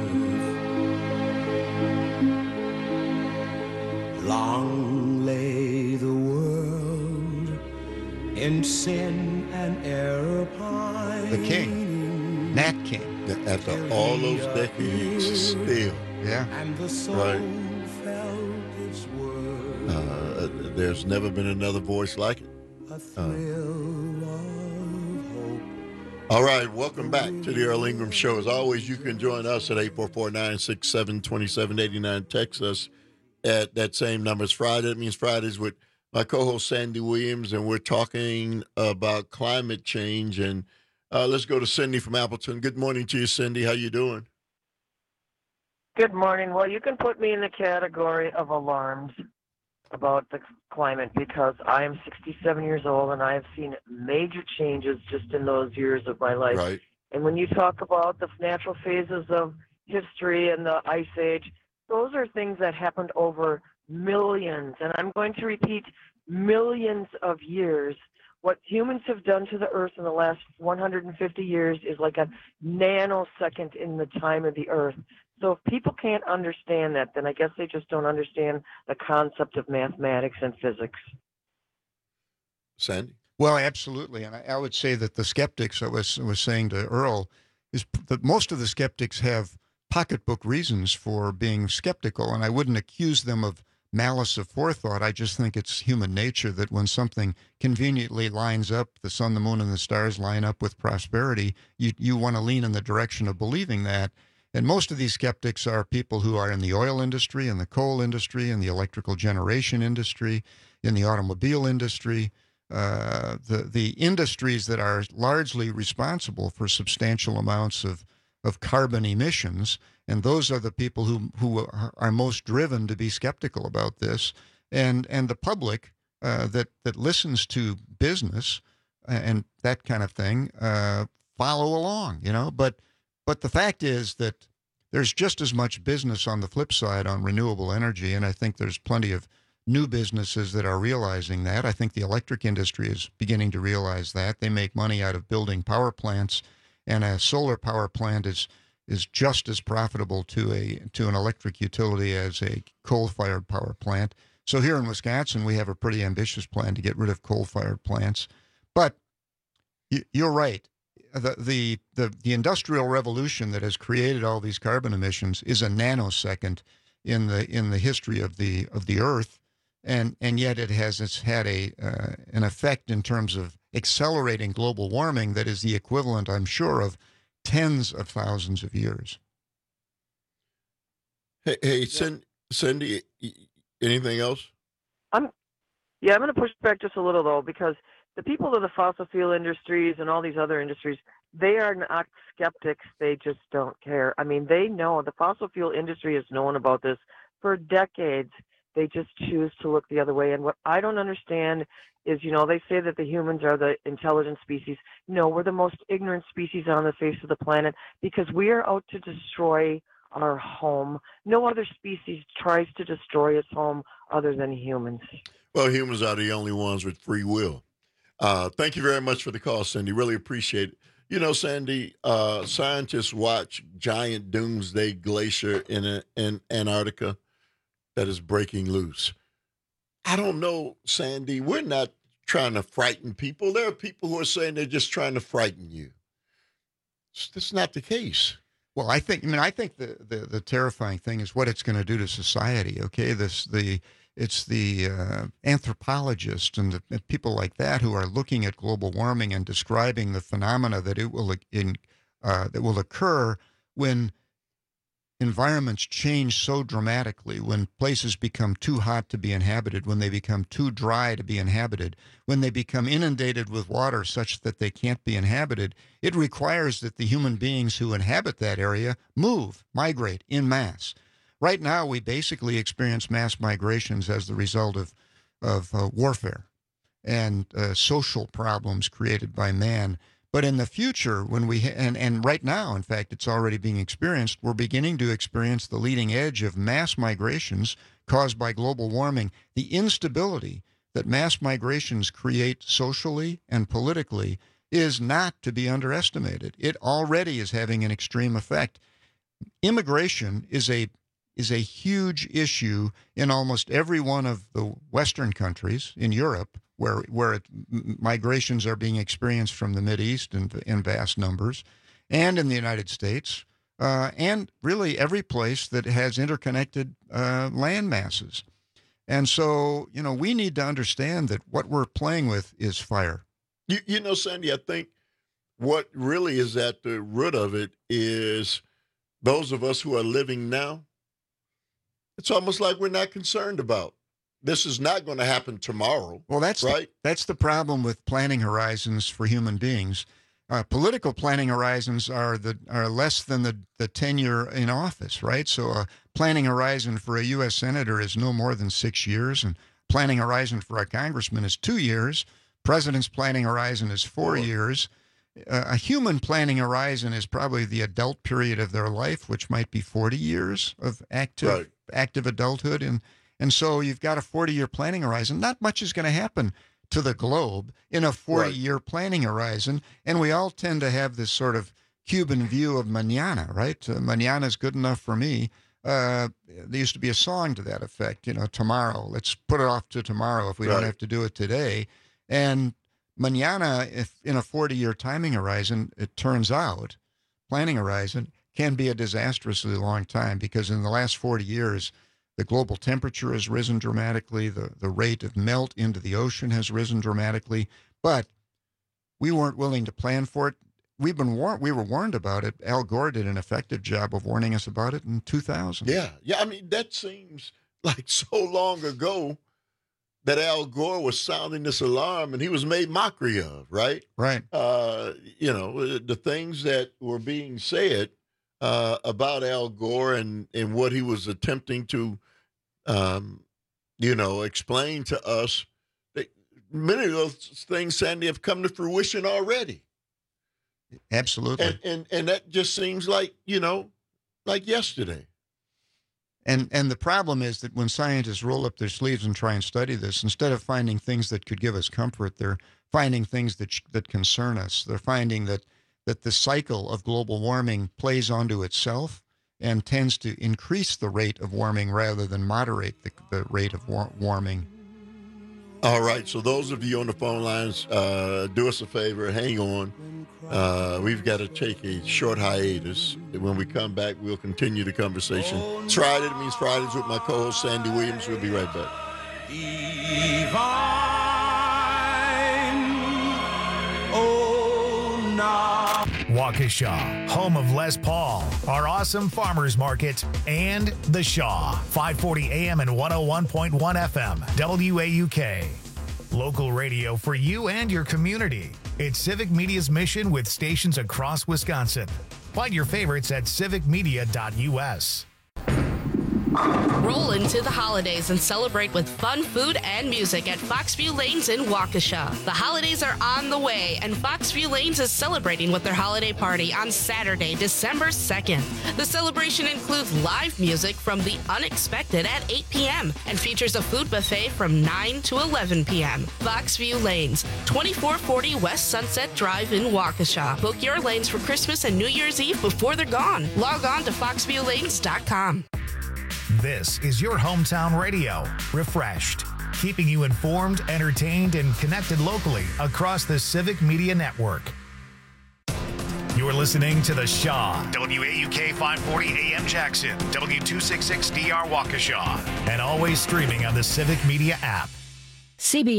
Long lay the world in sin and error pining. The King, Nat King. After all those decades, still. Yeah. And the soul Right. felt its worth. Uh, there's never been another voice like it. A Uh, thrill of hope. all right, welcome back to the Earl Ingram Show. As always, you can join us at eight four four, nine six seven, two seven eight nine. Text us at that same number. It's Friday. It means Fridays with my co-host Sandy Williams, and we're talking about climate change. And uh, let's go to Cindy from Appleton. Good morning to you, Cindy. How you doing? Good morning. Well, you can put me in the category of alarmed about the climate because I am sixty-seven years old and I have seen major changes just in those years of my life. Right. And when you talk about the natural phases of history and the Ice Age, those are things that happened over millions, and I'm going to repeat, millions of years. What humans have done to the Earth in the last one hundred fifty years is like a nanosecond in the time of the Earth. So if people can't understand that, then I guess they just don't understand the concept of mathematics and physics. Sandy? Well, absolutely. And I, I would say that the skeptics, I was, was saying to Earl, is that most of the skeptics have pocketbook reasons for being skeptical, and I wouldn't accuse them of malice of forethought. I just think it's human nature that when something conveniently lines up, the sun, the moon, and the stars line up with prosperity, you, you want to lean in the direction of believing that. And most of these skeptics are people who are in the oil industry, in the coal industry, in the electrical generation industry, in the automobile industry, uh, the, the industries that are largely responsible for substantial amounts of, of carbon emissions. And those are the people who, who are, are most driven to be skeptical about this. And, and the public uh, that, that listens to business and that kind of thing uh, follow along, you know. But But the fact is that there's just as much business on the flip side on renewable energy, and I think there's plenty of new businesses that are realizing that. I think the electric industry is beginning to realize that. They make money out of building power plants, and a solar power plant is is just as profitable to a to an electric utility as a coal-fired power plant. So here in Wisconsin, we have a pretty ambitious plan to get rid of coal-fired plants. But you're right. The, the the the industrial revolution that has created all these carbon emissions is a nanosecond in the in the history of the of the Earth, and and yet it has it's had a uh, an effect in terms of accelerating global warming that is the equivalent, I'm sure, of tens of thousands of years. Hey, hey Cindy, Cindy, anything else? I'm, yeah, I'm going to push back just a little, though, because the people of the fossil fuel industries and all these other industries, they are not skeptics. They just don't care. I mean, they know the fossil fuel industry has known about this for decades. They just choose to look the other way. And what I don't understand is, you know, they say that the humans are the intelligent species. No, we're the most ignorant species on the face of the planet because we are out to destroy our home. No other species tries to destroy its home other than humans. Well, humans are the only ones with free will. Uh, thank you very much for the call, Cindy. Really appreciate it. You know, Sandy, uh, scientists watch giant doomsday glacier in, a, in Antarctica that is breaking loose. I don't know, Sandy. We're not trying to frighten people. There are people who are saying they're just trying to frighten you. That's not the case. Well, I think, I mean, I think the, the, the terrifying thing is what it's going to do to society. Okay. This, the, it's the uh, anthropologists and the and people like that who are looking at global warming and describing the phenomena that it will, in, uh, that will occur when environments change so dramatically, when places become too hot to be inhabited, when they become too dry to be inhabited, when they become inundated with water such that they can't be inhabited. It requires that the human beings who inhabit that area move, migrate en masse. Right now, we basically experience mass migrations as the result of, of uh, warfare and uh, social problems created by man. But in the future, when we, and, and right now, in fact, it's already being experienced, we're beginning to experience the leading edge of mass migrations caused by global warming. The instability that mass migrations create socially and politically is not to be underestimated. It already is having an extreme effect. Immigration is a is a huge issue in almost every one of the Western countries, in Europe, where where it, migrations are being experienced from the Mideast in, in vast numbers, and in the United States, uh, and really every place that has interconnected uh, land masses. And so, you know, we need to understand that what we're playing with is fire. You, you know, Sandy, I think what really is at the root of it is those of us who are living now, it's almost like we're not concerned about. This is not going to happen tomorrow. Well, that's right. The, that's the problem with planning horizons for human beings. Uh, political planning horizons are the are less than the, the tenure in office, right? So a planning horizon for a U S senator is no more than six years, and planning horizon for a congressman is two years. President's planning horizon is four, four. years. Uh, a human planning horizon is probably the adult period of their life, which might be forty years of active right. active adulthood. And And so you've got a forty-year planning horizon. Not much is going to happen to the globe in a forty-year right. planning horizon. And we all tend to have this sort of Cuban view of mañana, right? Uh, mañana is good enough for me. Uh, there used to be a song to that effect, you know, tomorrow. Let's put it off to tomorrow if we right. don't have to do it today. And mañana, if in a forty-year timing horizon, it turns out, planning horizon, can be a disastrously long time, because in the last forty years, the global temperature has risen dramatically. The, the rate of melt into the ocean has risen dramatically. But we weren't willing to plan for it. We've been war- we were warned about it. Al Gore did an effective job of warning us about it in two thousand. Yeah. Yeah. I mean, that seems like so long ago that Al Gore was sounding this alarm and he was made mockery of, right? Right. Uh, you know, the things that were being said Uh, about Al Gore and, and what he was attempting to, um, you know, explain to us. That many of those things, Sandy, have come to fruition already. Absolutely. And, and, and that just seems like, you know, like yesterday. And and the problem is that when scientists roll up their sleeves and try and study this, instead of finding things that could give us comfort, they're finding things that that concern us. They're finding that that the cycle of global warming plays onto itself and tends to increase the rate of warming rather than moderate the, the rate of war- warming. All right, so those of you on the phone lines, uh, do us a favor, hang on. Uh, we've got to take a short hiatus. When we come back, we'll continue the conversation. It's Friday, it means Fridays with my co-host, Sandy Williams. We'll be right back. Divine. Oh, no. Waukesha, home of Les Paul, our awesome farmers market, and The Shaw, five forty A M and one oh one point one F M, W A U K. Local radio for you and your community. It's Civic Media's mission with stations across Wisconsin. Find your favorites at civic media dot U S. Roll into the holidays and celebrate with fun food and music at Foxview Lanes in Waukesha. The holidays are on the way, and Foxview Lanes is celebrating with their holiday party on Saturday, December second. The celebration includes live music from The Unexpected at eight p.m. and features a food buffet from nine to eleven p.m. Foxview Lanes, twenty-four forty West Sunset Drive in Waukesha. Book your lanes for Christmas and New Year's Eve before they're gone. Log on to foxview lanes dot com. This is your hometown radio, refreshed, keeping you informed, entertained, and connected locally across the Civic Media Network. You're listening to The Shaw, W A U K five forty A M Jackson, W two sixty-six D R Waukesha, and always streaming on the Civic Media app. C B